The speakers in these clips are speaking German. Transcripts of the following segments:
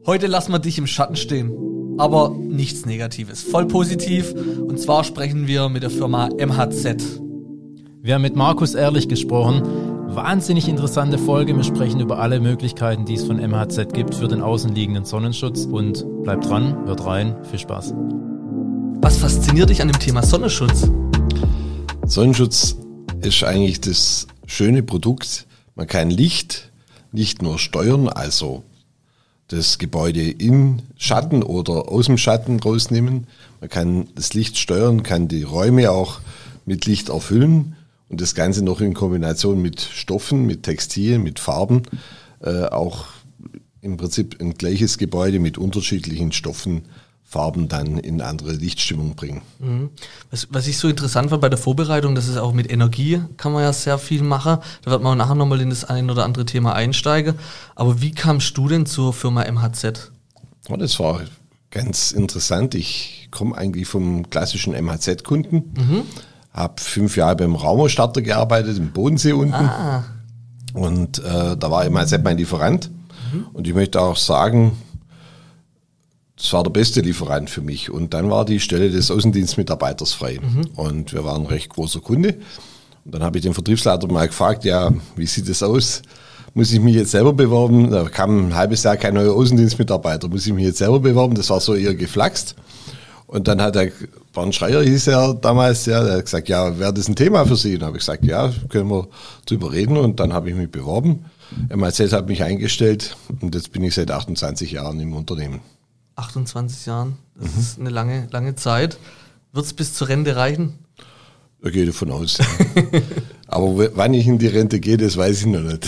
Heute lassen wir dich im Schatten stehen, aber nichts Negatives, voll positiv. Und zwar sprechen wir mit der Firma MHZ. Wir haben mit Markus Ehrlich gesprochen. Wahnsinnig interessante Folge. Wir sprechen über alle Möglichkeiten, die es von MHZ gibt für den außenliegenden Sonnenschutz. Und bleibt dran, hört rein, viel Spaß. Was fasziniert dich an dem Thema Sonnenschutz? Sonnenschutz ist eigentlich das schöne Produkt. Man kann Licht nicht nur steuern, also das Gebäude im Schatten oder aus dem Schatten rausnehmen. Man kann das Licht steuern, kann die Räume auch mit Licht erfüllen und das Ganze noch in Kombination mit Stoffen, mit Textilien, mit Farben, auch im Prinzip ein gleiches Gebäude mit unterschiedlichen Stoffen, Farben dann in andere Lichtstimmung bringen. Was ich so interessant fand bei der Vorbereitung, das ist auch mit Energie, kann man ja sehr viel machen. Da wird man nachher nochmal in das ein oder andere Thema einsteigen. Aber wie kamst du denn zur Firma MHZ? Ja, das war ganz interessant. Ich komme eigentlich vom klassischen MHZ-Kunden, habe 5 Jahre beim Raumerstarter gearbeitet, im Bodensee unten. Und da war MHZ mein Lieferant. Und ich möchte auch sagen, das war der beste Lieferant für mich. Und dann war die Stelle des Außendienstmitarbeiters frei. Und wir waren ein recht großer Kunde. Und dann habe ich den Vertriebsleiter mal gefragt, ja, wie sieht das aus? Muss ich mich jetzt selber bewerben? Da kam ein halbes Jahr kein neuer Außendienstmitarbeiter. Muss ich mich jetzt selber bewerben? Das war so eher geflaxt. Und dann hat Bernd Schreier, hieß er damals, ja, der hat gesagt, ja, wäre das ein Thema für Sie? Und dann habe ich gesagt, ja, können wir drüber reden. Und dann habe ich mich beworben. MHZ hat mich eingestellt. Und jetzt bin ich seit 28 Jahren im Unternehmen. 28 Jahren, das ist eine lange Zeit. Wird es bis zur Rente reichen? Da gehe ich davon aus. Aber wann ich in die Rente gehe, das weiß ich noch nicht.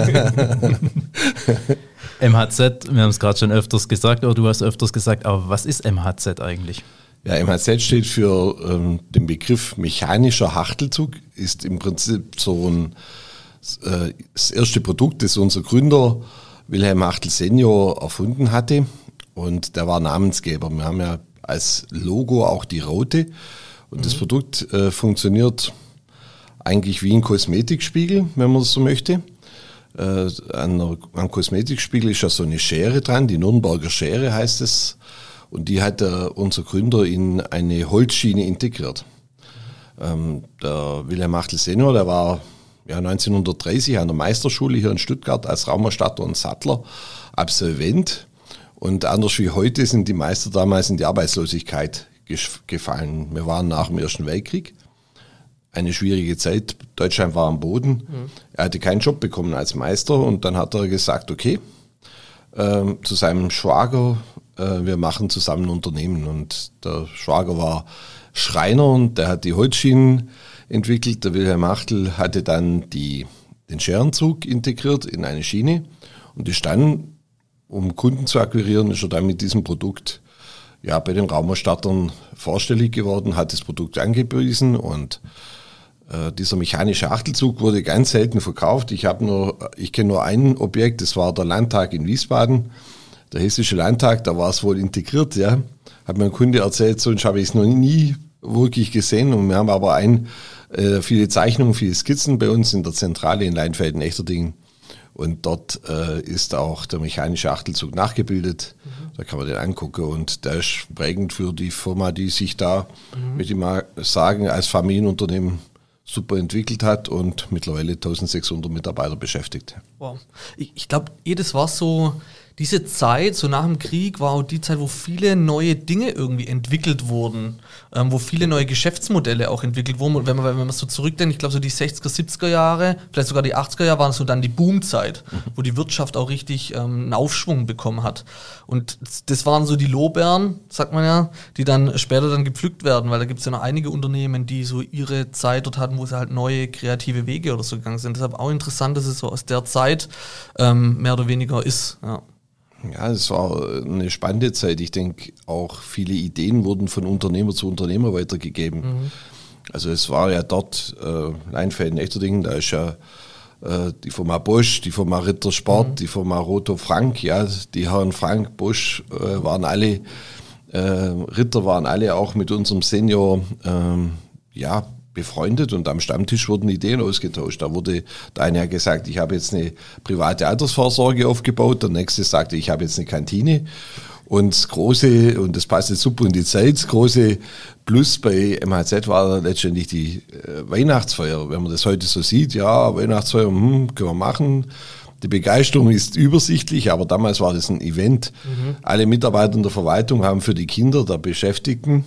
MHZ, wir haben es gerade schon öfters gesagt, oder du hast öfters gesagt, aber was ist MHZ eigentlich? Ja, MHZ steht für den Begriff mechanischer Hachtelzug, ist im Prinzip so das erste Produkt, das unser Gründer Wilhelm Hachtel Senior erfunden hatte. Und der war Namensgeber. Wir haben ja als Logo auch die Raute. Und das Produkt funktioniert eigentlich wie ein Kosmetikspiegel, wenn man das so möchte. Am Kosmetikspiegel ist ja so eine Schere dran, die Nürnberger Schere heißt es. Und die hat unser Gründer in eine Holzschiene integriert. Der Wilhelm Hachtel Senior, der war 1930 an der Meisterschule hier in Stuttgart als Raumerstatter und Sattler Absolvent. Und anders wie heute sind die Meister damals in die Arbeitslosigkeit gefallen. Wir waren nach dem Ersten Weltkrieg. Eine schwierige Zeit. Deutschland war am Boden. Er hatte keinen Job bekommen als Meister. Und dann hat er gesagt, okay, zu seinem Schwager, wir machen zusammen ein Unternehmen. Und der Schwager war Schreiner und der hat die Holzschienen entwickelt. Der Wilhelm Hachtel hatte dann den Scherenzug integriert in eine Schiene. Und ist dann, um Kunden zu akquirieren, ist er dann mit diesem Produkt bei den Raumerstattern vorstellig geworden, hat das Produkt angepriesen und dieser mechanische Achtelzug wurde ganz selten verkauft. Ich kenne nur ein Objekt, das war der Landtag in Wiesbaden, der Hessische Landtag, da war es wohl integriert, ja. Hat mir ein Kunde erzählt, sonst habe ich es noch nie wirklich gesehen und wir haben aber viele Zeichnungen, viele Skizzen bei uns in der Zentrale in Leinfelden-Echterdingen. Und dort ist auch der mechanische Achtelzug nachgebildet. Da kann man den angucken. Und der ist prägend für die Firma, die sich da, würde ich mal sagen, als Familienunternehmen super entwickelt hat und mittlerweile 1600 Mitarbeiter beschäftigt. Wow. Ich glaube, das war so, diese Zeit, so nach dem Krieg, war auch die Zeit, wo viele neue Dinge irgendwie entwickelt wurden, wo viele neue Geschäftsmodelle auch entwickelt wurden. Und wenn man so zurückdenkt, ich glaube so die 60er, 70er Jahre, vielleicht sogar die 80er Jahre waren so dann die Boomzeit, wo die Wirtschaft auch richtig einen Aufschwung bekommen hat. Und das waren so die Lorbeeren, sagt man ja, die dann später dann gepflückt werden, weil da gibt es ja noch einige Unternehmen, die so ihre Zeit dort hatten, wo sie halt neue kreative Wege oder so gegangen sind. Deshalb auch interessant, dass es so aus der Zeit mehr oder weniger ist, ja. Ja, es war eine spannende Zeit. Ich denke, auch viele Ideen wurden von Unternehmer zu Unternehmer weitergegeben. Also es war ja dort Leinfelden-Echterdingen, da ist ja die Firma Bosch, die Firma Ritter Sport, die Firma Roto Frank, ja, die Herren Frank, Bosch waren alle, Ritter waren alle auch mit unserem Senior befreundet und am Stammtisch wurden Ideen ausgetauscht. Da wurde der eine gesagt, ich habe jetzt eine private Altersvorsorge aufgebaut, der nächste sagte, ich habe jetzt eine Kantine. Und das große, und das passt jetzt super in die Zeit, das große Plus bei MHZ war letztendlich die Weihnachtsfeier. Wenn man das heute so sieht, ja, Weihnachtsfeier, können wir machen. Die Begeisterung ist übersichtlich, aber damals war das ein Event. Alle Mitarbeiter in der Verwaltung haben für die Kinder der Beschäftigten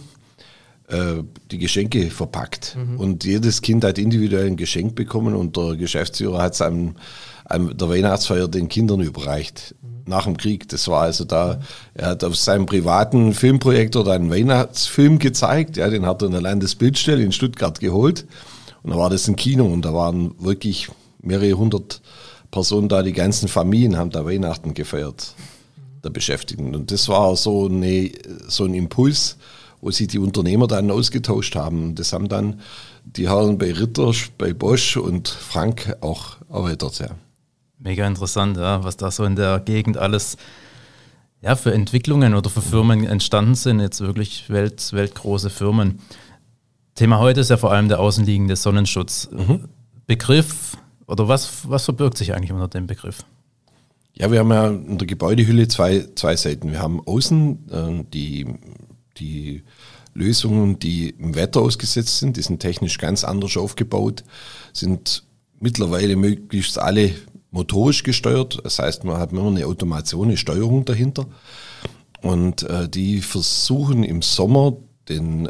die Geschenke verpackt. Und jedes Kind hat individuell ein Geschenk bekommen und der Geschäftsführer hat es an der Weihnachtsfeier den Kindern überreicht. Nach dem Krieg. Das war also da, er hat auf seinem privaten Filmprojektor da einen Weihnachtsfilm gezeigt, ja, den hat er in der Landesbildstelle in Stuttgart geholt und da war das ein Kino und da waren wirklich mehrere hundert Personen da, die ganzen Familien haben da Weihnachten gefeiert, der Beschäftigten. Und das war so ein Impuls, wo sich die Unternehmer dann ausgetauscht haben. Das haben dann die Herren bei Ritter, bei Bosch und Frank auch erweitert, ja. Mega interessant, ja, was da so in der Gegend alles für Entwicklungen oder für Firmen entstanden sind, jetzt wirklich weltgroße Firmen. Thema heute ist ja vor allem der außenliegende Sonnenschutz. Begriff, oder was verbirgt sich eigentlich unter dem Begriff? Ja, wir haben ja in der Gebäudehülle zwei Seiten. Wir haben außen die Lösungen, die im Wetter ausgesetzt sind, die sind technisch ganz anders aufgebaut, sind mittlerweile möglichst alle motorisch gesteuert, das heißt, man hat immer eine Automation, eine Steuerung dahinter und die versuchen im Sommer den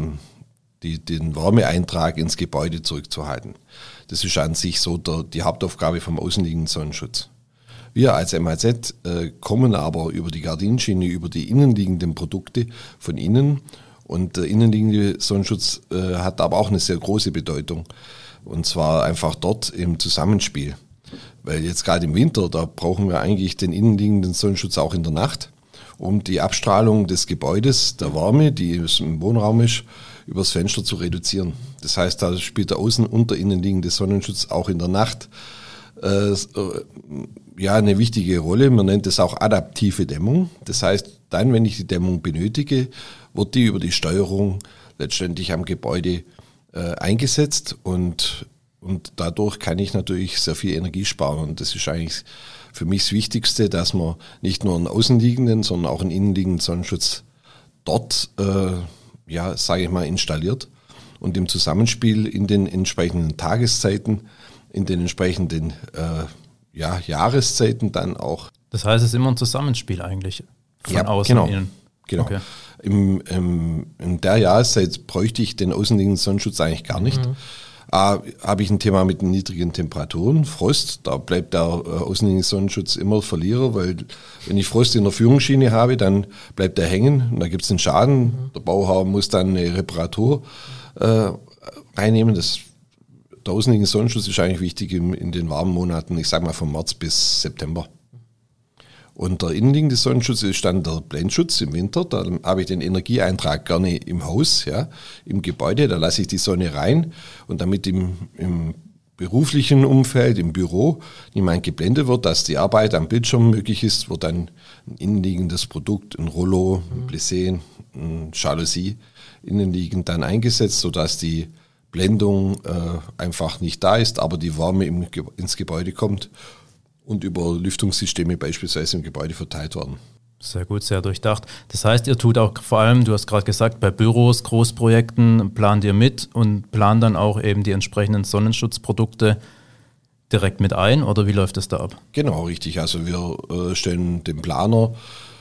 Wärmeeintrag ins Gebäude zurückzuhalten. Das ist an sich so die Hauptaufgabe vom außenliegenden Sonnenschutz. Wir als MHZ kommen aber über die Gardinenschiene, über die innenliegenden Produkte von innen und der innenliegende Sonnenschutz hat aber auch eine sehr große Bedeutung und zwar einfach dort im Zusammenspiel. Weil jetzt gerade im Winter, da brauchen wir eigentlich den innenliegenden Sonnenschutz auch in der Nacht, um die Abstrahlung des Gebäudes, der Wärme, die im Wohnraum ist, übers Fenster zu reduzieren. Das heißt, da spielt der außen- und der innenliegende Sonnenschutz auch in der Nacht eine wichtige Rolle. Man nennt es auch adaptive Dämmung. Das heißt, dann, wenn ich die Dämmung benötige, wird die über die Steuerung letztendlich am Gebäude eingesetzt und dadurch kann ich natürlich sehr viel Energie sparen. Und das ist eigentlich für mich das Wichtigste, dass man nicht nur einen außenliegenden, sondern auch einen innenliegenden Sonnenschutz dort, installiert und im Zusammenspiel in den entsprechenden Tageszeiten, in den entsprechenden Jahreszeiten dann auch. Das heißt, es ist immer ein Zusammenspiel eigentlich von außen und innen. Genau. Okay. In der Jahreszeit bräuchte ich den außenliegenden Sonnenschutz eigentlich gar nicht. Habe ich ein Thema mit niedrigen Temperaturen, Frost, da bleibt der außenliegende Sonnenschutz immer Verlierer, weil wenn ich Frost in der Führungsschiene habe, dann bleibt er hängen und da gibt es einen Schaden. Der Bauherr muss dann eine Reparatur reinnehmen. Der außenliegende Sonnenschutz ist eigentlich wichtig in den warmen Monaten, ich sage mal von März bis September. Und der innenliegende Sonnenschutz ist dann der Blendschutz im Winter. Da habe ich den Energieeintrag gerne im Haus, im Gebäude. Da lasse ich die Sonne rein und damit im beruflichen Umfeld, im Büro, niemand geblendet wird, dass die Arbeit am Bildschirm möglich ist, wird dann ein innenliegendes Produkt, ein Rollo, ein Plissé, ein Jalousie innenliegend dann eingesetzt, sodass die Blendung einfach nicht da ist, aber die Wärme ins Gebäude kommt und über Lüftungssysteme beispielsweise im Gebäude verteilt werden. Sehr gut, sehr durchdacht. Das heißt, ihr tut auch vor allem, du hast gerade gesagt, bei Büros, Großprojekten plant ihr mit und plant dann auch eben die entsprechenden Sonnenschutzprodukte direkt mit ein oder wie läuft das da ab? Genau, richtig. Also wir stellen dem Planer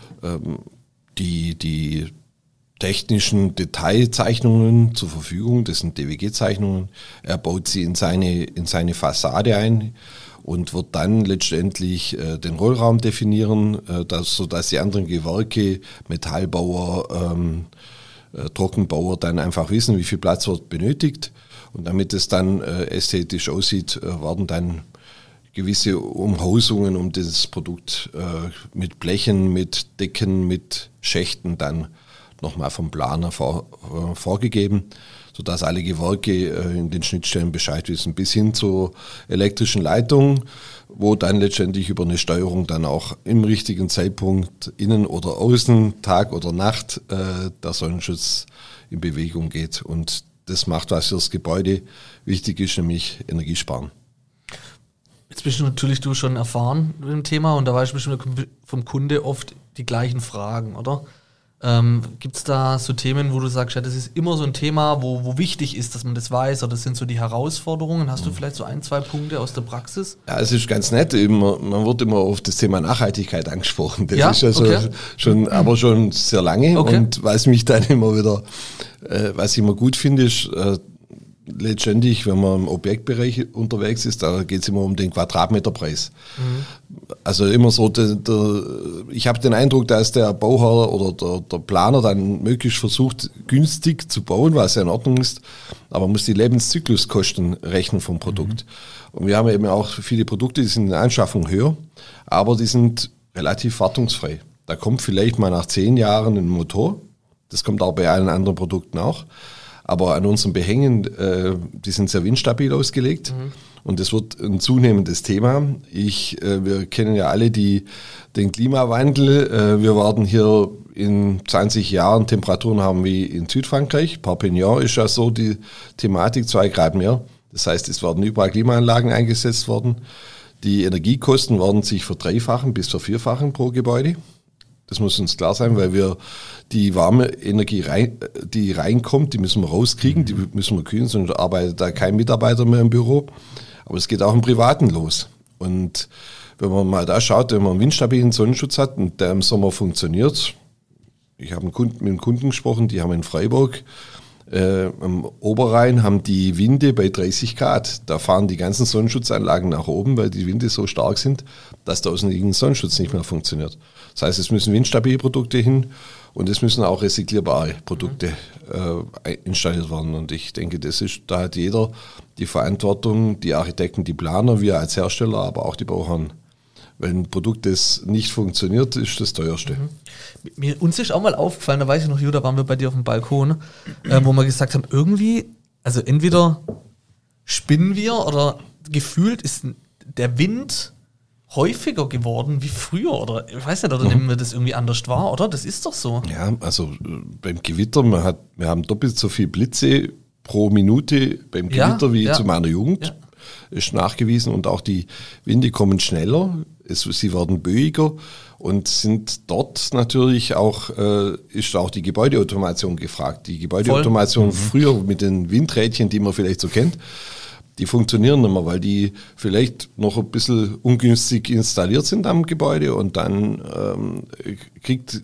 die technischen Detailzeichnungen zur Verfügung. Das sind DWG-Zeichnungen. Er baut sie in seine Fassade ein und wird dann letztendlich den Rollraum definieren, sodass die anderen Gewerke, Metallbauer, Trockenbauer dann einfach wissen, wie viel Platz wird benötigt. Und damit es dann ästhetisch aussieht, werden dann gewisse Umhausungen um das Produkt mit Blechen, mit Decken, mit Schächten dann nochmal vom Planer vorgegeben, sodass alle Gewerke in den Schnittstellen Bescheid wissen, bis hin zur elektrischen Leitung, wo dann letztendlich über eine Steuerung dann auch im richtigen Zeitpunkt innen oder außen, Tag oder Nacht, der Sonnenschutz in Bewegung geht. Und das macht, was für das Gebäude wichtig ist, nämlich Energiesparen. Jetzt bist du natürlich schon erfahren mit dem Thema und da weißt du bestimmt vom Kunde oft die gleichen Fragen, oder? Gibt es da so Themen, wo du sagst, ja, das ist immer so ein Thema, wo wichtig ist, dass man das weiß, oder das sind so die Herausforderungen? Hast du vielleicht so 1, 2 Punkte aus der Praxis? Ja, es ist ganz nett. Man wird immer auf das Thema Nachhaltigkeit angesprochen. Das ja? ist ja so schon sehr lange. Okay. Und was mich dann immer wieder, was ich immer gut finde, ist, letztendlich, wenn man im Objektbereich unterwegs ist, da geht es immer um den Quadratmeterpreis. Also immer so, ich habe den Eindruck, dass der Bauherr oder der Planer dann möglichst versucht, günstig zu bauen, was ja in Ordnung ist, aber man muss die Lebenszykluskosten rechnen vom Produkt. Und wir haben eben auch viele Produkte, die sind in der Anschaffung höher, aber die sind relativ wartungsfrei. Da kommt vielleicht mal nach 10 Jahren ein Motor, das kommt auch bei allen anderen Produkten auch. Aber an unseren Behängen, die sind sehr windstabil ausgelegt und das wird ein zunehmendes Thema. Wir kennen ja alle den Klimawandel. Wir werden hier in 20 Jahren Temperaturen haben wie in Südfrankreich. Perpignan ist ja so die Thematik, 2 Grad mehr. Das heißt, es werden überall Klimaanlagen eingesetzt worden. Die Energiekosten werden sich verdreifachen bis vervierfachen pro Gebäude. Das muss uns klar sein, weil wir die warme Energie, die reinkommt, die müssen wir rauskriegen, die müssen wir kühlen, sonst arbeitet da kein Mitarbeiter mehr im Büro. Aber es geht auch im Privaten los. Und wenn man mal da schaut, wenn man einen windstabilen Sonnenschutz hat und der im Sommer funktioniert, ich habe mit einem Kunden gesprochen, die haben in Freiburg am Oberrhein haben die Winde bei 30 Grad. Da fahren die ganzen Sonnenschutzanlagen nach oben, weil die Winde so stark sind, dass der außenliegende Sonnenschutz nicht mehr funktioniert. Das heißt, es müssen windstabile Produkte hin und es müssen auch recycelbare Produkte installiert werden. Und ich denke, da hat jeder die Verantwortung, die Architekten, die Planer, wir als Hersteller, aber auch die Bauherren. Wenn ein Produkt das nicht funktioniert, ist das teuerste. Uns ist auch mal aufgefallen, da weiß ich noch, Judah, waren wir bei dir auf dem Balkon, wo wir gesagt haben, irgendwie, also entweder spinnen wir oder gefühlt ist der Wind häufiger geworden wie früher, oder ich weiß nicht, oder nehmen wir das irgendwie anders wahr, oder? Das ist doch so. Ja, also beim Gewitter, wir haben doppelt so viel Blitze pro Minute beim Gewitter wie zu meiner Jugend. Ja. Ist nachgewiesen und auch die Winde kommen schneller, sie werden böiger und sind dort natürlich auch, ist auch die Gebäudeautomation gefragt. Die Gebäudeautomation früher mit den Windrädchen, die man vielleicht so kennt, die funktionieren nicht mehr, weil die vielleicht noch ein bisschen ungünstig installiert sind am Gebäude und dann kriegt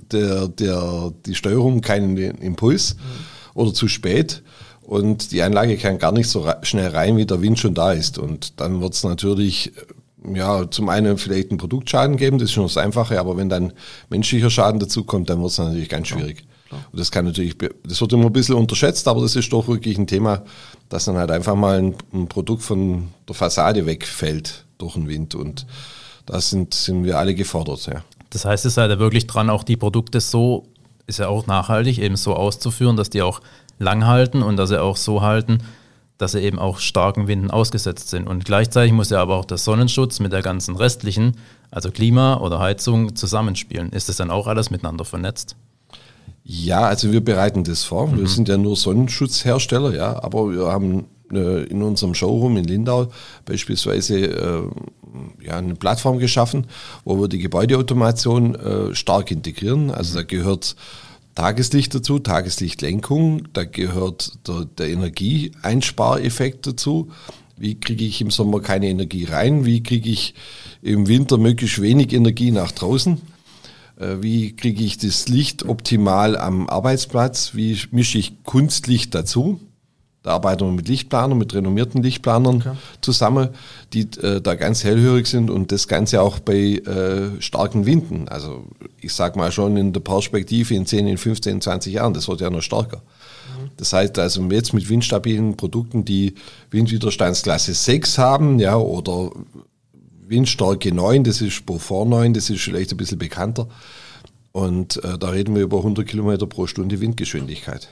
die Steuerung keinen Impuls oder zu spät. Und die Anlage kann gar nicht so schnell rein, wie der Wind schon da ist. Und dann wird es natürlich, zum einen vielleicht einen Produktschaden geben, das ist schon das Einfache, aber wenn dann menschlicher Schaden dazu kommt, dann wird es natürlich ganz schwierig. Klar. Und das wird immer ein bisschen unterschätzt, aber das ist doch wirklich ein Thema, dass dann halt einfach mal ein Produkt von der Fassade wegfällt durch den Wind. Und da sind wir alle gefordert, ja. Das heißt, es sei da wirklich dran, auch die Produkte so, ist ja auch nachhaltig, eben so auszuführen, dass die auch lang halten und dass sie auch so halten, dass sie eben auch starken Winden ausgesetzt sind. Und gleichzeitig muss ja aber auch der Sonnenschutz mit der ganzen restlichen, also Klima oder Heizung, zusammenspielen. Ist das dann auch alles miteinander vernetzt? Ja, also wir bereiten das vor. Wir sind ja nur Sonnenschutzhersteller, ja, aber wir haben in unserem Showroom in Lindau beispielsweise eine Plattform geschaffen, wo wir die Gebäudeautomation stark integrieren. Also da gehört Tageslicht dazu, Tageslichtlenkung, da gehört der Energieeinspareffekt dazu. Wie kriege ich im Sommer keine Energie rein? Wie kriege ich im Winter möglichst wenig Energie nach draußen? Wie kriege ich das Licht optimal am Arbeitsplatz? Wie mische ich Kunstlicht dazu? Da arbeiten wir mit Lichtplanern, mit renommierten Lichtplanern zusammen, die da ganz hellhörig sind und das Ganze auch bei starken Winden. Also ich sag mal schon in der Perspektive in 10, in 15, 20 Jahren, das wird ja noch stärker. Das heißt also jetzt mit windstabilen Produkten, die Windwiderstandsklasse 6 haben, ja, oder Windstärke 9, das ist Beaufort 9, das ist vielleicht ein bisschen bekannter. Und da reden wir über 100 Kilometer pro Stunde Windgeschwindigkeit.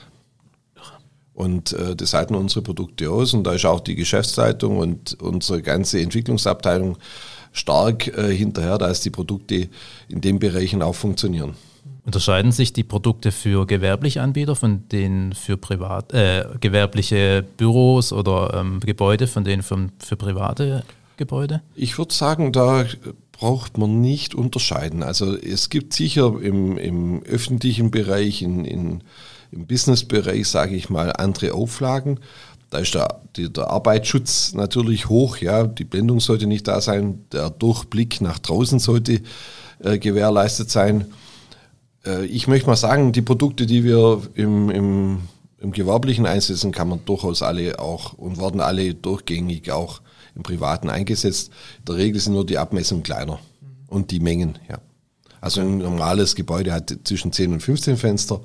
Und das halten unsere Produkte aus und da ist auch die Geschäftsleitung und unsere ganze Entwicklungsabteilung stark hinterher, dass die Produkte in den Bereichen auch funktionieren. Unterscheiden sich die Produkte für gewerbliche Anbieter von denen für gewerbliche Büros oder Gebäude von denen für private Gebäude? Ich würde sagen, da braucht man nicht unterscheiden. Also es gibt sicher im öffentlichen Bereich, im Businessbereich, sage ich mal, andere Auflagen. Da ist der Arbeitsschutz natürlich hoch, ja, die Blendung sollte nicht da sein, der Durchblick nach draußen sollte gewährleistet sein. Ich möchte mal sagen, die Produkte, die wir im Gewerblichen einsetzen, kann man durchaus alle auch und werden alle durchgängig auch im Privaten eingesetzt. In der Regel sind nur die Abmessungen kleiner und die Mengen. Ja. Also ein normales Gebäude hat zwischen 10 und 15 Fenster.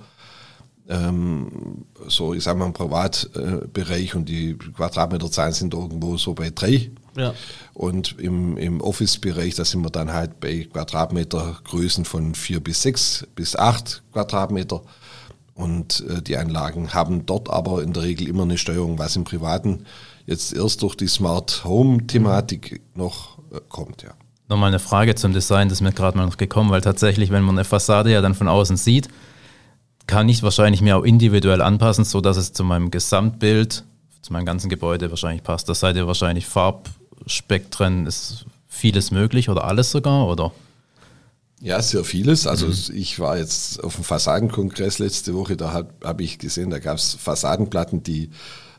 So, ich sage mal im Privatbereich und die Quadratmeterzahlen sind irgendwo so bei 3. Ja. Und im Office-Bereich, da sind wir dann halt bei Quadratmetergrößen von 4 bis 6 bis 8 Quadratmeter. Und die Anlagen haben dort aber in der Regel immer eine Steuerung, was im Privaten jetzt erst durch die Smart Home-Thematik noch kommt. Ja. Nochmal eine Frage zum Design, das ist mir gerade mal noch gekommen, weil tatsächlich, wenn man eine Fassade ja dann von außen sieht, kann ich wahrscheinlich mir auch individuell anpassen, sodass es zu meinem Gesamtbild, zu meinem ganzen Gebäude wahrscheinlich passt. Das seid ihr wahrscheinlich Farbspektren, ist vieles möglich oder alles sogar, oder? Ja, sehr vieles. Also ich war jetzt auf dem Fassadenkongress letzte Woche, da hab ich gesehen, da gab es Fassadenplatten, die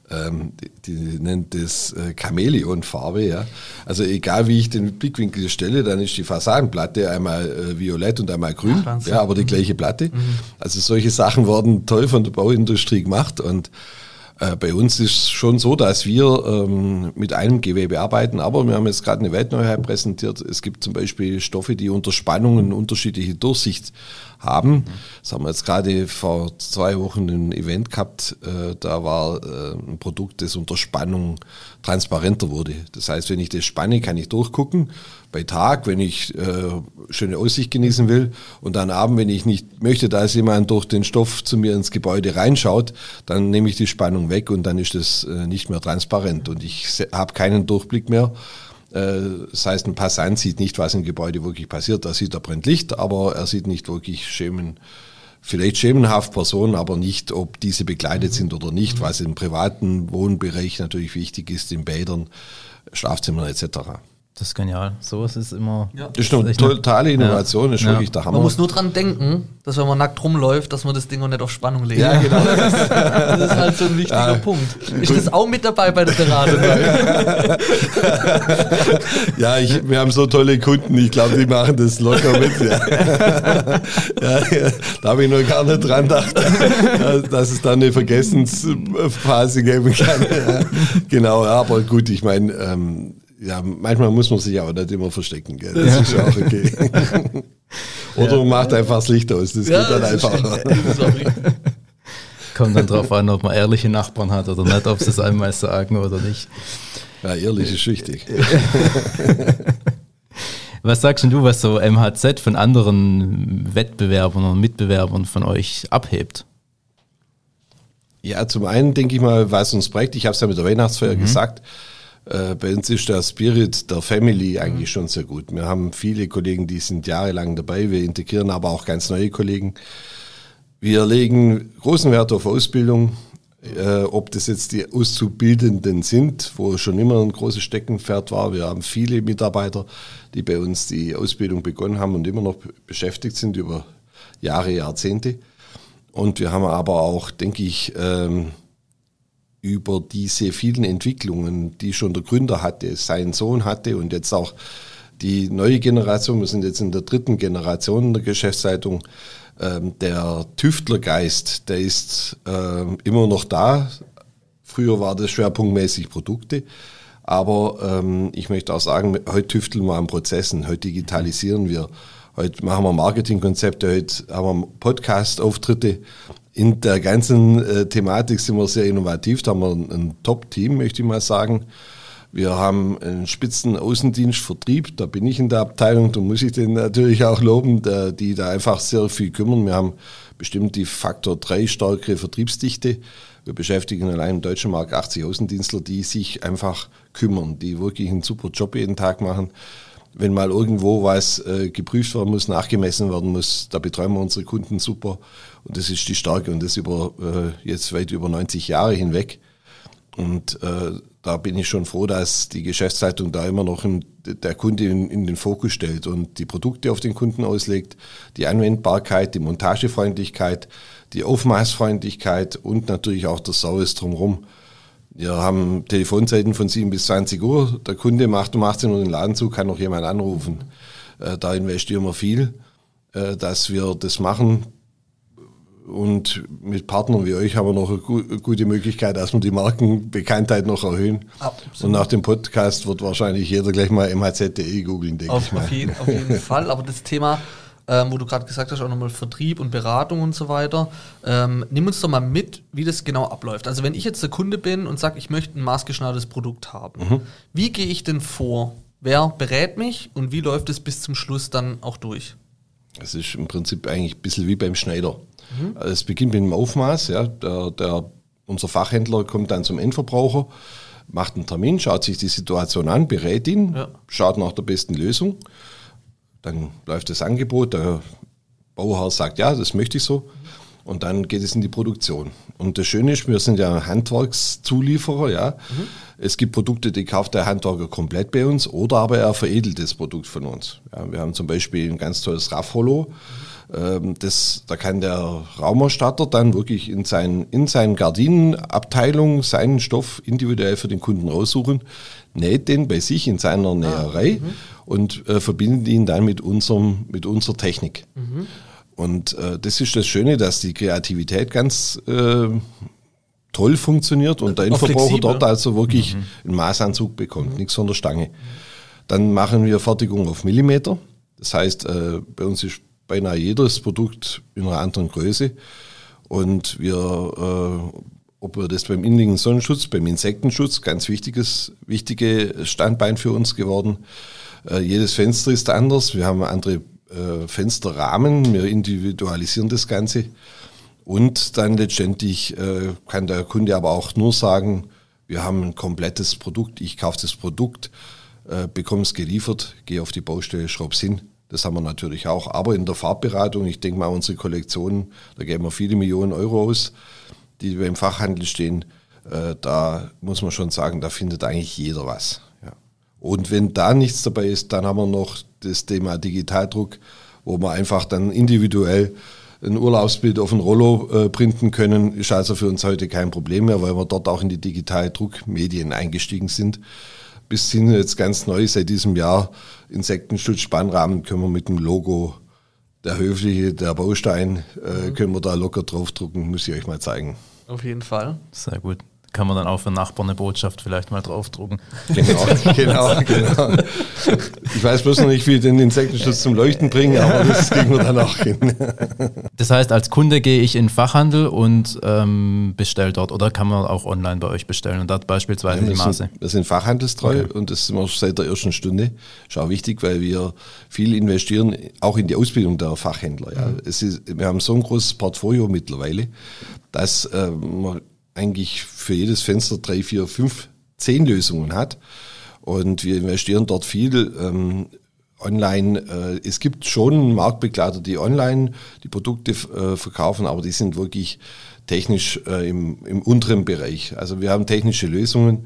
nennt das Chamäleonfarbe, ja. Also egal wie ich den Blickwinkel stelle, dann ist die Fassadenplatte einmal violett und einmal grün, ja, aber die gleiche Platte. Also solche Sachen werden toll von der Bauindustrie gemacht und bei uns ist es schon so, dass wir mit einem Gewebe arbeiten, aber wir haben jetzt gerade eine Weltneuheit präsentiert. Es gibt zum Beispiel Stoffe, die unter Spannungen unterschiedliche Durchsicht haben. Das haben wir jetzt gerade vor 2 Wochen ein Event gehabt, da war ein Produkt, das unter Spannung transparenter wurde. Das heißt, wenn ich das spanne, kann ich durchgucken. Bei Tag, wenn ich schöne Aussicht genießen will und dann abends, wenn ich nicht möchte, dass jemand durch den Stoff zu mir ins Gebäude reinschaut, dann nehme ich die Spannung weg und dann ist das nicht mehr transparent und ich habe keinen Durchblick mehr. Das heißt, ein Passant sieht nicht, was im Gebäude wirklich passiert. Da sieht er brennt Licht, aber er sieht nicht wirklich vielleicht schemenhaft Personen, aber nicht, ob diese begleitet sind oder nicht, was im privaten Wohnbereich natürlich wichtig ist, in Bädern, Schlafzimmern etc. Das ist genial. Sowas ist immer... Ja. Das ist eine totale Innovation, ist wirklich der Hammer. Man muss nur dran denken, dass wenn man nackt rumläuft, dass man das Ding auch nicht auf Spannung legt. Ja, genau. Das ist halt so ein wichtiger Punkt. Ist das auch mit dabei bei der Beratung? Ja, wir haben so tolle Kunden, ich glaube, die machen das locker mit. Ja. Da habe ich noch gar nicht dran gedacht, dass es da eine Vergessensphase geben kann. Ja. Genau, aber gut, ich meine... ja, manchmal muss man sich auch nicht immer verstecken, gell? Das ist auch okay. Oder man macht einfach das Licht aus, das geht dann einfacher. Kommt dann drauf an, ob man ehrliche Nachbarn hat oder nicht, ob sie es einmal sagen oder nicht. Ja, ehrlich ist wichtig. Was sagst du, was so MHZ von anderen Wettbewerbern und Mitbewerbern von euch abhebt? Ja, zum einen denke ich mal, was uns prägt, ich habe es ja mit der Weihnachtsfeier gesagt, bei uns ist der Spirit der Family eigentlich schon sehr gut. Wir haben viele Kollegen, die sind jahrelang dabei. Wir integrieren aber auch ganz neue Kollegen. Wir legen großen Wert auf Ausbildung, ob das jetzt die Auszubildenden sind, wo schon immer ein großes Steckenpferd war. Wir haben viele Mitarbeiter, die bei uns die Ausbildung begonnen haben und immer noch beschäftigt sind über Jahre, Jahrzehnte. Und wir haben aber auch, denke ich, über diese vielen Entwicklungen, die schon der Gründer hatte, sein Sohn hatte und jetzt auch die neue Generation, wir sind jetzt in der 3. Generation der Geschäftsleitung, der Tüftlergeist, der ist immer noch da. Früher war das schwerpunktmäßig Produkte, aber ich möchte auch sagen, heute tüfteln wir an Prozessen, heute digitalisieren wir, heute machen wir Marketingkonzepte, heute haben wir Podcast-Auftritte. In der ganzen Thematik sind wir sehr innovativ, da haben wir ein Top-Team, möchte ich mal sagen. Wir haben einen spitzen Außendienst, Vertrieb, da bin ich in der Abteilung, da muss ich den natürlich auch loben, die da einfach sehr viel kümmern. Wir haben bestimmt die Faktor 3 stärkere Vertriebsdichte. Wir beschäftigen allein im deutschen Markt 80 Außendienstler, die sich einfach kümmern, die wirklich einen super Job jeden Tag machen. wenn mal irgendwo was geprüft werden muss, nachgemessen werden muss, da betreuen wir unsere Kunden super. Und das ist die Stärke und das über jetzt weit über 90 Jahre hinweg. Und da bin ich schon froh, dass die Geschäftsleitung da immer noch der Kunde in den Fokus stellt und die Produkte auf den Kunden auslegt, die Anwendbarkeit, die Montagefreundlichkeit, die Aufmaßfreundlichkeit und natürlich auch der Service drumherum. Wir haben Telefonzeiten von 7 bis 20 Uhr. Der Kunde macht um 18 Uhr den Laden zu, kann noch jemand anrufen. Da investieren wir viel, dass wir das machen. Und mit Partnern wie euch haben wir noch eine gute Möglichkeit, dass wir die Markenbekanntheit noch erhöhen. Absolut. Und nach dem Podcast wird wahrscheinlich jeder gleich mal mhz.de googeln, denke ich mal. Auf jeden Fall. Aber das Thema, wo du gerade gesagt hast, auch nochmal Vertrieb und Beratung und so weiter, nimm uns doch mal mit, wie das genau abläuft. Also wenn ich jetzt der Kunde bin und sage, ich möchte ein maßgeschneidertes Produkt haben, wie gehe ich denn vor? Wer berät mich und wie läuft es bis zum Schluss dann auch durch? Es ist im Prinzip eigentlich ein bisschen wie beim Schneider. Also es beginnt mit dem Aufmaß. Ja. Unser Fachhändler kommt dann zum Endverbraucher, macht einen Termin, schaut sich die Situation an, berät ihn, schaut nach der besten Lösung. Dann läuft das Angebot, der Bauherr sagt, ja, das möchte ich so. Und dann geht es in die Produktion. Und das Schöne ist, wir sind ja Handwerkszulieferer. Ja. Es gibt Produkte, die kauft der Handwerker komplett bei uns oder aber er veredelt das Produkt von uns. Ja, wir haben zum Beispiel ein ganz tolles Raffrollo. Da kann der Raumerstatter dann wirklich in seinen Gardinenabteilung seinen Stoff individuell für den Kunden raussuchen, näht den bei sich in seiner Näherei und verbindet ihn dann mit unserer Technik. Und das ist das Schöne, dass die Kreativität ganz toll funktioniert und der Endverbraucher dort also wirklich einen Maßanzug bekommt, nichts von der Stange. Dann machen wir Fertigung auf Millimeter. Das heißt, bei uns ist beinahe jedes Produkt in einer anderen Größe. Und ob wir das beim innigen Sonnenschutz, beim Insektenschutz, ganz wichtiges Standbein für uns geworden. Jedes Fenster ist anders. Wir haben andere Fensterrahmen. Wir individualisieren das Ganze. Und dann letztendlich kann der Kunde aber auch nur sagen, wir haben ein komplettes Produkt. Ich kaufe das Produkt, bekomme es geliefert, gehe auf die Baustelle, schraube es hin. Das haben wir natürlich auch. Aber in der Farbberatung, ich denke mal, unsere Kollektionen, da geben wir viele Millionen Euro aus, die beim Fachhandel stehen. Da muss man schon sagen, da findet eigentlich jeder was. Ja. Und wenn da nichts dabei ist, dann haben wir noch das Thema Digitaldruck, wo wir einfach dann individuell ein Urlaubsbild auf ein Rollo printen können. Ist also für uns heute kein Problem mehr, weil wir dort auch in die Digitaldruckmedien eingestiegen sind. Bis hin jetzt ganz neu seit diesem Jahr Insektenschutz, Spannrahmen können wir mit dem Logo der Höfliche, der Baustein, können wir da locker draufdrucken, muss ich euch mal zeigen. Auf jeden Fall. Sehr gut. Kann man dann auch für Nachbarn eine Botschaft vielleicht mal draufdrucken. Genau. Ich weiß bloß noch nicht, wie ich den Insektenschutz zum Leuchten bringe, aber das kriegen wir dann auch hin. Das heißt, als Kunde gehe ich in den Fachhandel und bestelle dort oder kann man auch online bei euch bestellen und dort beispielsweise die Maße? Wir sind fachhandelstreu und das sind wir seit der ersten Stunde. Ist auch wichtig, weil wir viel investieren, auch in die Ausbildung der Fachhändler. Ja. Wir haben so ein großes Portfolio mittlerweile, dass man eigentlich für jedes Fenster 3, 4, 5, 10 Lösungen hat. Und wir investieren dort viel online. Es gibt schon Marktbegleiter, die online die Produkte verkaufen, aber die sind wirklich technisch im unteren Bereich. Also wir haben technische Lösungen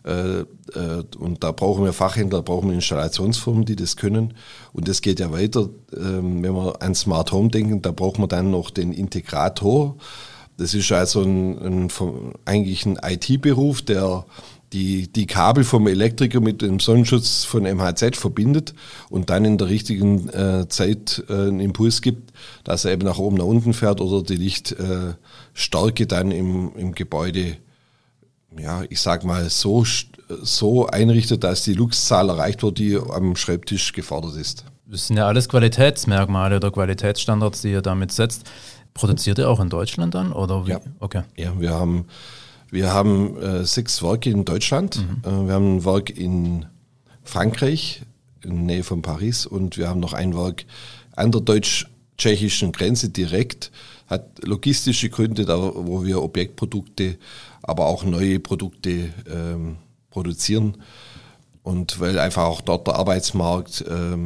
und da brauchen wir Fachhändler, brauchen wir Installationsfirmen, die das können. Und das geht ja weiter. Wenn wir an Smart Home denken, da braucht man dann noch den Integrator. Das ist also eigentlich ein IT-Beruf, der die Kabel vom Elektriker mit dem Sonnenschutz von MHZ verbindet und dann in der richtigen Zeit einen Impuls gibt, dass er eben nach oben, nach unten fährt oder die Lichtstärke dann im Gebäude, ja, ich sag mal, so einrichtet, dass die Luxzahl erreicht wird, die am Schreibtisch gefordert ist. Das sind ja alles Qualitätsmerkmale oder Qualitätsstandards, die ihr damit setzt. Produziert ihr auch in Deutschland dann? Oder wie? Ja. Okay. Ja, wir haben 6 Werke in Deutschland. Wir haben ein Werk in Frankreich, in der Nähe von Paris, und wir haben noch ein Werk an der deutsch-tschechischen Grenze direkt. Hat logistische Gründe, da wo wir Objektprodukte, aber auch neue Produkte produzieren. Und weil einfach auch dort der Arbeitsmarkt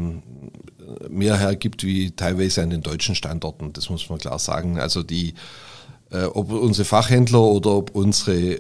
mehr hergibt wie teilweise an den deutschen Standorten, das muss man klar sagen. Also ob unsere Fachhändler oder ob unsere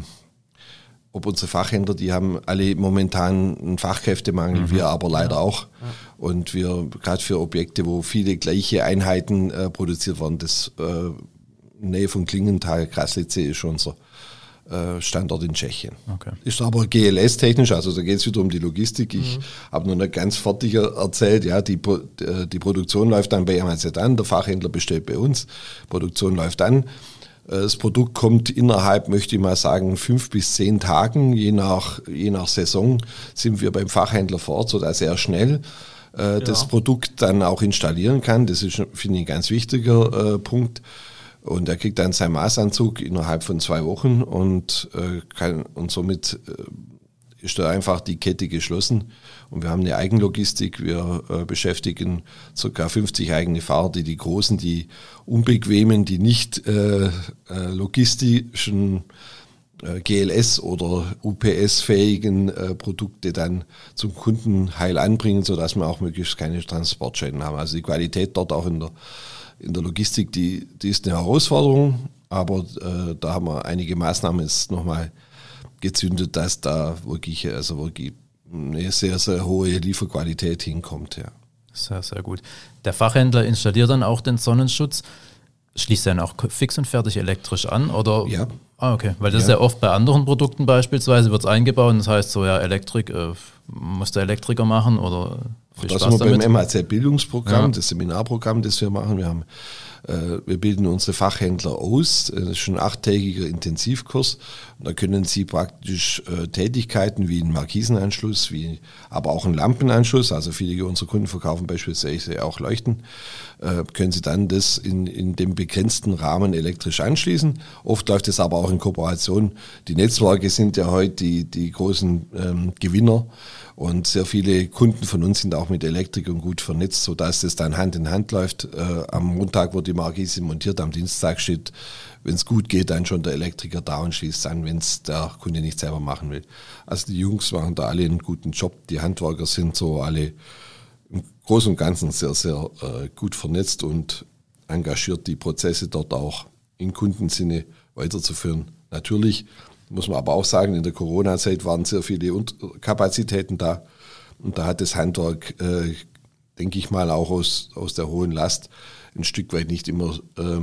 Fachhändler, die haben alle momentan einen Fachkräftemangel, wir aber leider auch. Ja. Und wir, gerade für Objekte, wo viele gleiche Einheiten produziert werden, das Nähe von Klingenthal, Kraslice ist unser Standort in Tschechien. Okay. Ist aber GLS-technisch, also da geht es wieder um die Logistik. Ich habe noch nicht ganz fertig erzählt, ja, die Produktion läuft dann bei MHZ an, der Fachhändler bestellt bei uns, Produktion läuft an. Das Produkt kommt innerhalb, möchte ich mal sagen, 5 bis 10 Tagen, je nach Saison sind wir beim Fachhändler vor Ort, sodass er schnell das Produkt dann auch installieren kann. Das ist, finde ich, ein ganz wichtiger Punkt. Und er kriegt dann seinen Maßanzug innerhalb von 2 Wochen und somit ist da einfach die Kette geschlossen. Und wir haben eine Eigenlogistik. Wir beschäftigen ca. 50 eigene Fahrer, die großen, die unbequemen, die nicht logistischen GLS- oder UPS-fähigen Produkte dann zum Kunden heil anbringen, sodass wir auch möglichst keine Transportschäden haben. Also die Qualität dort auch in der Logistik, die ist eine Herausforderung, aber da haben wir einige Maßnahmen jetzt nochmal gezündet, dass da wirklich eine sehr, sehr hohe Lieferqualität hinkommt. Ja. Sehr, sehr gut. Der Fachhändler installiert dann auch den Sonnenschutz. Schließt er dann auch fix und fertig elektrisch an? Oder? Ja. Ah, okay. Weil das ist ja oft bei anderen Produkten beispielsweise, wird es eingebaut und das heißt so, ja, Elektrik muss der Elektriker machen oder viel das Spaß sind wir damit. beim MHZ-Bildungsprogramm, das Seminarprogramm, das wir machen. Wir bilden unsere Fachhändler aus. Das ist schon ein 8-tägiger Intensivkurs. Und da können sie praktisch Tätigkeiten wie einen Markisenanschluss, aber auch einen Lampenanschluss, also viele unserer Kunden verkaufen beispielsweise auch Leuchten, können sie dann das in dem begrenzten Rahmen elektrisch anschließen. Oft läuft es aber auch in Kooperation. Die Netzwerke sind ja heute die großen Gewinner. Und sehr viele Kunden von uns sind auch mit Elektrikern gut vernetzt, sodass das dann Hand in Hand läuft. Am Montag wird die Markise montiert, am Dienstag steht, wenn es gut geht, dann schon der Elektriker da und schließt an, wenn es der Kunde nicht selber machen will. Also die Jungs machen da alle einen guten Job. Die Handwerker sind so alle im Großen und Ganzen sehr, sehr gut vernetzt und engagiert, die Prozesse dort auch im Kundensinne weiterzuführen. Natürlich muss man aber auch sagen, in der Corona-Zeit waren sehr viele Kapazitäten da. Und da hat das Handwerk, denke ich mal, auch aus der hohen Last ein Stück weit nicht immer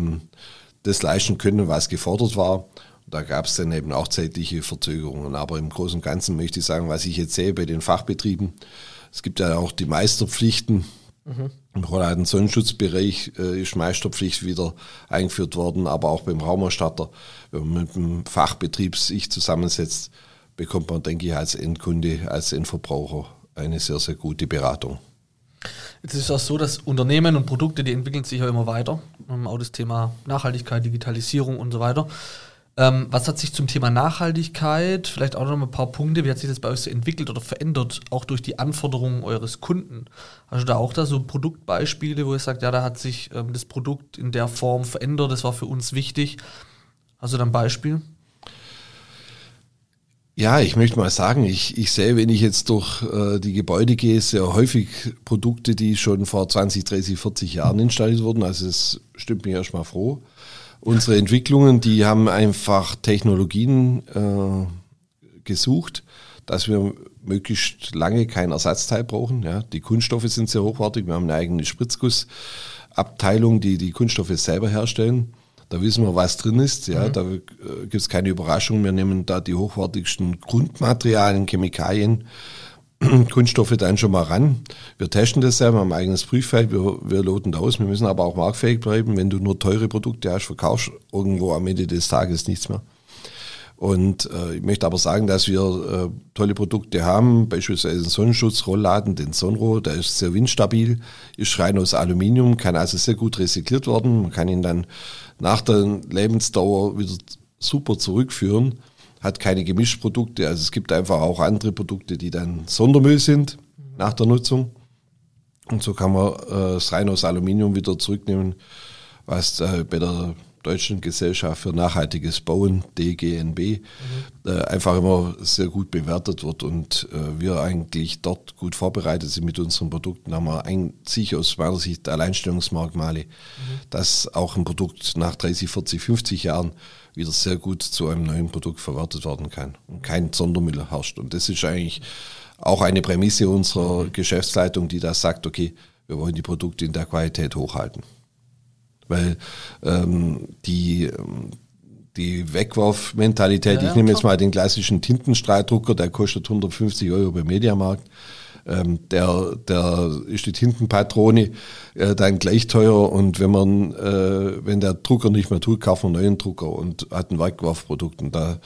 das leisten können, was gefordert war. Da gab es dann eben auch zeitliche Verzögerungen. Aber im Großen und Ganzen möchte ich sagen, was ich jetzt sehe bei den Fachbetrieben, es gibt ja auch die Meisterpflichten. Im Rolladen Sonnenschutzbereich ist Meisterpflicht wieder eingeführt worden, aber auch beim Raumerstatter, wenn man mit dem Fachbetrieb sich zusammensetzt, bekommt man, denke ich, als Endkunde, als Endverbraucher eine sehr, sehr gute Beratung. Jetzt ist es auch so, dass Unternehmen und Produkte, die entwickeln sich ja immer weiter. Auch das Thema Nachhaltigkeit, Digitalisierung und so weiter. Was hat sich zum Thema Nachhaltigkeit, vielleicht auch noch ein paar Punkte, wie hat sich das bei euch so entwickelt oder verändert, auch durch die Anforderungen eures Kunden? Hast du da auch so Produktbeispiele, wo ihr sagt, ja, da hat sich das Produkt in der Form verändert, das war für uns wichtig. Hast du da ein Beispiel? Ja, ich möchte mal sagen, ich sehe, wenn ich jetzt durch die Gebäude gehe, sehr häufig Produkte, die schon vor 20, 30, 40 Jahren installiert wurden. Also es stimmt mich erstmal froh. Unsere Entwicklungen, die haben einfach Technologien gesucht, dass wir möglichst lange kein Ersatzteil brauchen. Ja, die Kunststoffe sind sehr hochwertig. Wir haben eine eigene Spritzgussabteilung, die Kunststoffe selber herstellen. Da wissen wir, was drin ist. Ja, da gibt es keine Überraschung. Wir nehmen da die hochwertigsten Grundmaterialien, Chemikalien, Kunststoffe dann schon mal ran. Wir testen das selber, wir haben ein eigenes Prüffeld, wir loten da aus. Wir müssen aber auch marktfähig bleiben. Wenn du nur teure Produkte hast, verkaufst irgendwo am Ende des Tages nichts mehr. Und ich möchte aber sagen, dass wir tolle Produkte haben, beispielsweise den Sonnenschutzrollladen, den Sonro, der ist sehr windstabil, ist rein aus Aluminium, kann also sehr gut recycelt werden. Man kann ihn dann nach der Lebensdauer wieder super zurückführen. Hat keine Gemischprodukte, also es gibt einfach auch andere Produkte, die dann Sondermüll sind nach der Nutzung. Und so kann man das rein aus Aluminium wieder zurücknehmen, was bei der Deutschen Gesellschaft für nachhaltiges Bauen, DGNB, einfach immer sehr gut bewertet wird und wir eigentlich dort gut vorbereitet sind mit unseren Produkten, haben wir eigentlich aus meiner Sicht Alleinstellungsmerkmale, dass auch ein Produkt nach 30, 40, 50 Jahren wieder sehr gut zu einem neuen Produkt verwertet werden kann und kein Sondermüll herrscht. Und das ist eigentlich auch eine Prämisse unserer Geschäftsleitung, die da sagt, okay, wir wollen die Produkte in der Qualität hochhalten. Weil die Wegwerfmentalität, ich nehme jetzt mal den klassischen Tintenstrahldrucker, der kostet 150 € beim Mediamarkt. Der ist die Tintenpatrone dann gleich teuer und wenn der Drucker nicht mehr tut, kauft man einen neuen Drucker und hat ein Wegwerfprodukt. Und da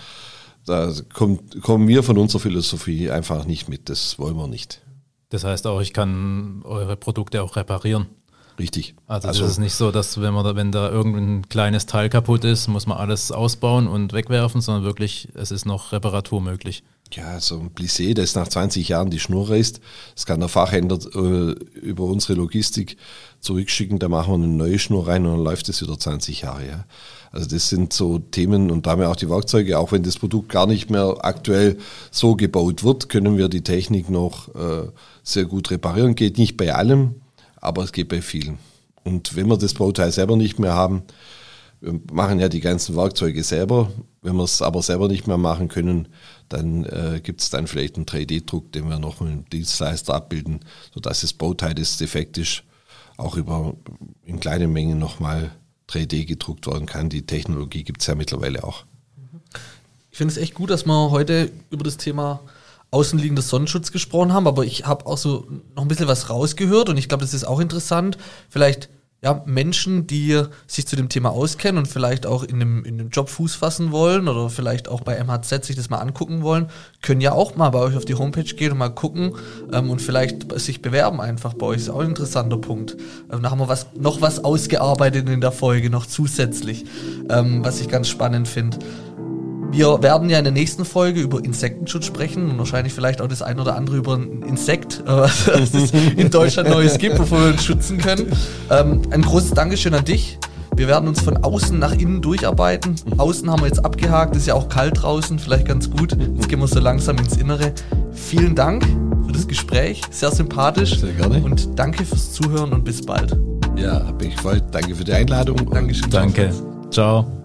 kommen wir von unserer Philosophie einfach nicht mit. Das wollen wir nicht. Das heißt auch, ich kann eure Produkte auch reparieren. Richtig. Also das ist nicht so, dass wenn da irgendein kleines Teil kaputt ist, muss man alles ausbauen und wegwerfen, sondern wirklich, es ist noch Reparatur möglich. Ja, so ein Plissé, das nach 20 Jahren die Schnur reißt, das kann der Fachhändler über unsere Logistik zurückschicken, da machen wir eine neue Schnur rein und dann läuft es wieder 20 Jahre. Ja. Also das sind so Themen und da haben wir auch die Werkzeuge, auch wenn das Produkt gar nicht mehr aktuell so gebaut wird, können wir die Technik noch sehr gut reparieren. Geht nicht bei allem, aber es geht bei vielen. Und wenn wir das Bauteil selber nicht mehr haben, wir machen ja die ganzen Werkzeuge selber, wenn wir es aber selber nicht mehr machen können, dann gibt es dann vielleicht einen 3D-Druck, den wir noch mit einem Dienstleister abbilden, sodass das Bauteil, das defekt ist, auch in kleinen Mengen nochmal 3D gedruckt werden kann. Die Technologie gibt es ja mittlerweile auch. Ich finde es echt gut, dass wir heute über das Thema außenliegender Sonnenschutz gesprochen haben, aber ich habe auch so noch ein bisschen was rausgehört und ich glaube, das ist auch interessant. Vielleicht Menschen, die sich zu dem Thema auskennen und vielleicht auch in einem Job Fuß fassen wollen oder vielleicht auch bei MHZ sich das mal angucken wollen, können ja auch mal bei euch auf die Homepage gehen und mal gucken und vielleicht sich bewerben einfach bei euch. Das ist auch ein interessanter Punkt. Da haben wir noch was ausgearbeitet in der Folge, noch zusätzlich, was ich ganz spannend finde. Wir werden ja in der nächsten Folge über Insektenschutz sprechen und wahrscheinlich vielleicht auch das ein oder andere über ein Insekt, was es in Deutschland Neues gibt, bevor wir uns schützen können. Ein großes Dankeschön an dich. Wir werden uns von außen nach innen durcharbeiten. Außen haben wir jetzt abgehakt, ist ja auch kalt draußen, vielleicht ganz gut. Jetzt gehen wir so langsam ins Innere. Vielen Dank für das Gespräch, sehr sympathisch. Sehr gerne. Und danke fürs Zuhören und bis bald. Ja, hat mich gefreut. Danke für die Einladung. Dankeschön. Danke. Ciao.